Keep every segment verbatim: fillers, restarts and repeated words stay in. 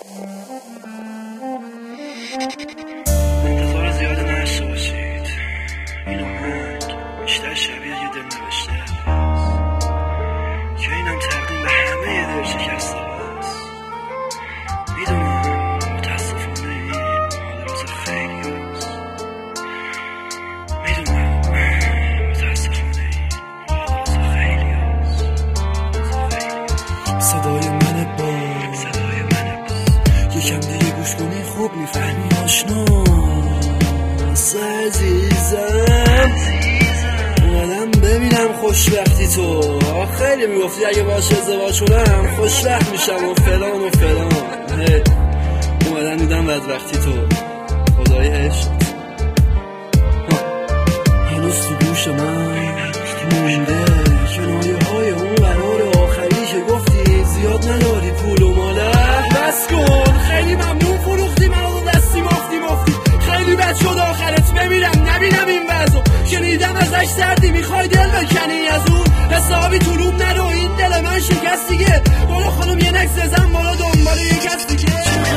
انتظار زیاد نشته باشید. این آهنگ بیشتر شبیه یه دل نوشته که اینم تقدیم به همه دل شکسته هست. میدونم متاسفانه این حال روز خیلی هست. میدونم متاسفانه این حال روز خیلی هست. صدای من باز صدای من باز یکم دیگه گوش کنی خوب میفهمی آشناس عزیزم. اومدم ببینم خوشبختی تو. خیلی میگفتی اگه باش ازدواج کنم خوشبخت میشم و فلان و فلان. اومدم دیدم بدبختی تو. خدای عشق هنوز تو گوش من مونده کنایه های اون قرار آخری که گفتی زیاد نداری پول و ماله. بس کن خیلی ممنون فروختی من رو دستی مفتی مفتی. خیلی بد شد آخرت بمیرم نبینم این وضعو. شنیدم ازش سردی میخوای دل بکنی از اون حسابی تو روم نرو. این دل من شکست دیگه. بالا خانم یه نکس زن بالا دنبال یه کس دیگه.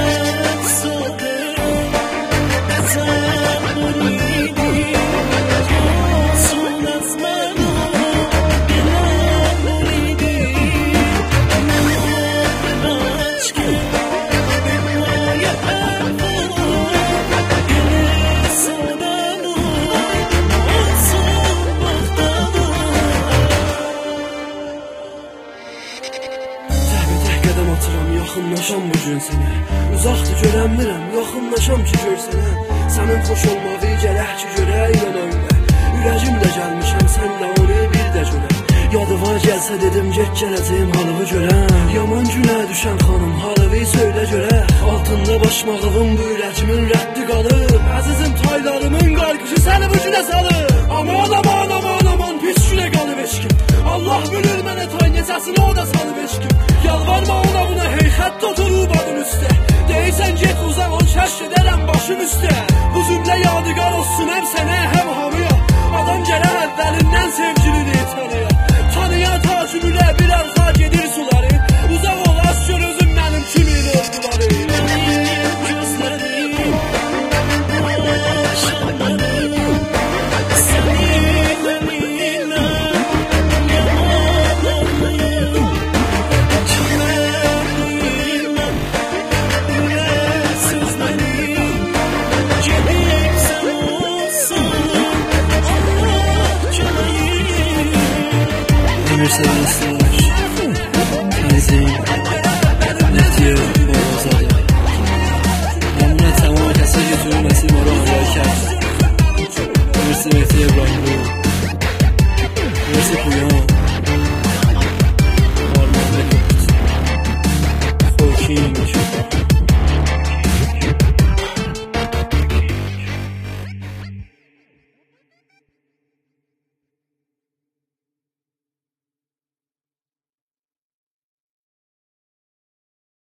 Yaxınlaşam bu gün sənə. Uzaqdır görənmirəm, yaxınlaşam ki gör sənə. Sənin xoş olmağı gərək ki görək yanayla. Ürəcimdə gəlmişəm sənlə onu bir də görəm. Yadıma gəlsə dedim get gələcəyim halığı görəm. Yaman günə düşən xanım halığı söylə görək. Altında başmağımın bu ürəcimin rəddi qalıb. Əzizim taylarımın qarqışı səni bu günə salıb. Aman aman aman aman pis günə qalıb eşkim. Allah bilir mənə tay necəsini o da salıb eşkim. Yalvarma ona buna hey xətt oturub adın üstə. Deyirsən get uzaq ol kəşf edərəm başım üstə. Bu cümlə yadigar olsun həm sənə həm hamıya. Adam gərək əvvəlindən sevgilini tanıya. Tanıyan tacümülə bir arxa gedir suları. Uzaq ol az gör özüm mənim kimin olduları. Mercedes-ler, benzin, netiyor, boğazadı. Namına tamam kasa götürülmesi moru hareket. Mersi Mehdi Ebrahim'u, Mersi Kuyan, Arman Mekut, Hawking.